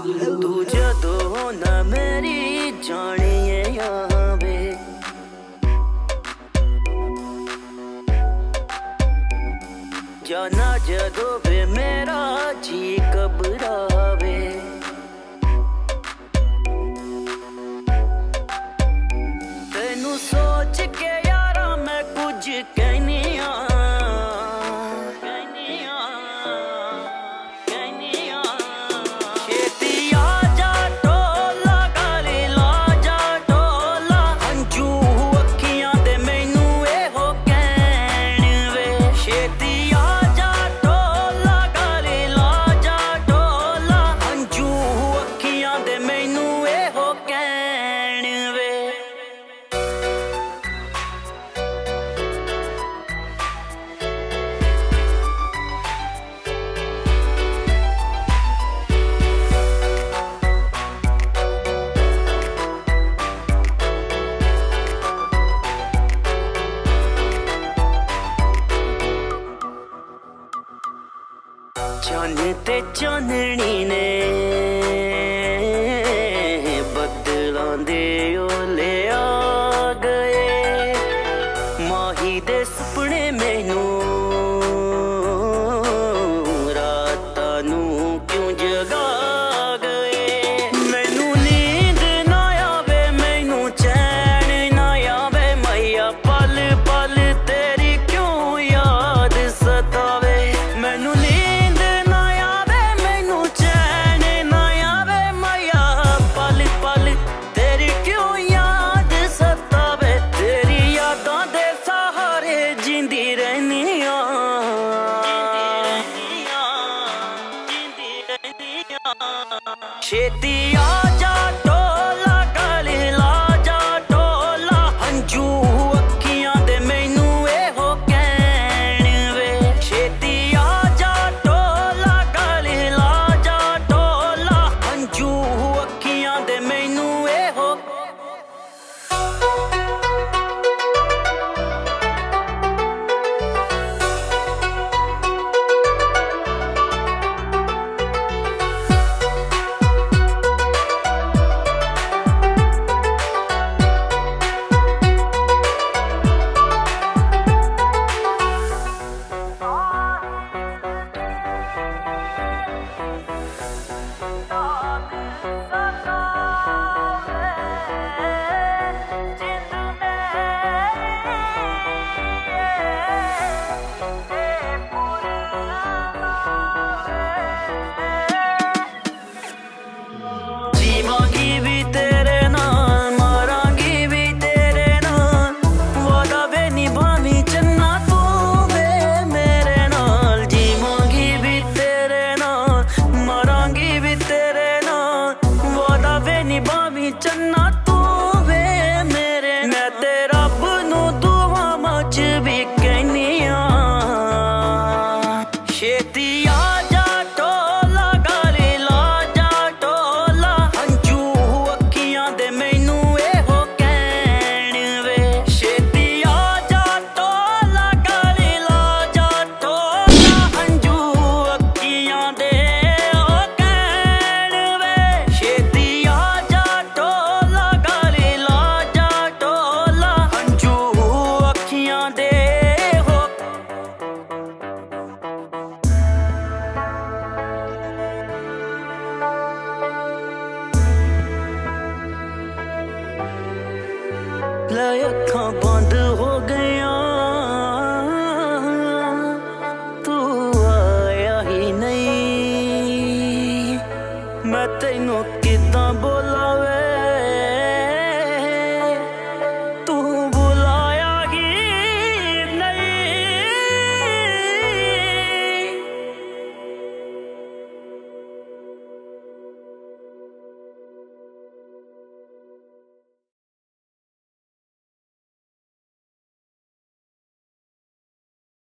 तू जदों ना मेरी जानिए यहाँ वे जाना जदों वे मेरा जी घबरावे तेनू सोच के यारा मैं कुछ कहनी चन्न ते चाननी ने बदलां दे ओले आ गए माही दे सुपने मैनू रातां नू क्यों जगा गए मैनू नींद ना आवे मैनू चैन ना आवे मैया पल पल तेरी क्यों याद सतावे मैनू छेती आजा टोला गली ला जा टोला हंजू अखियां दे मैनू एहो कहण वे छेती आजा टोला गली ला जा टोला हंजू अखियां दे मैनू एहो चन्ना तू वे मेरे मैं ते रब नू दुआ मच भी कहनी छेती आजा टोला गली ला जा टोला हंजू अखियां दे मैनू एहो कहण वे छेती आजा टोला गली ला जा टोला हंजू अखियां दे ओ कहण वे छेती अखां बंद हो गया तू आया ही नहीं मैं तैनू किदां बोला वे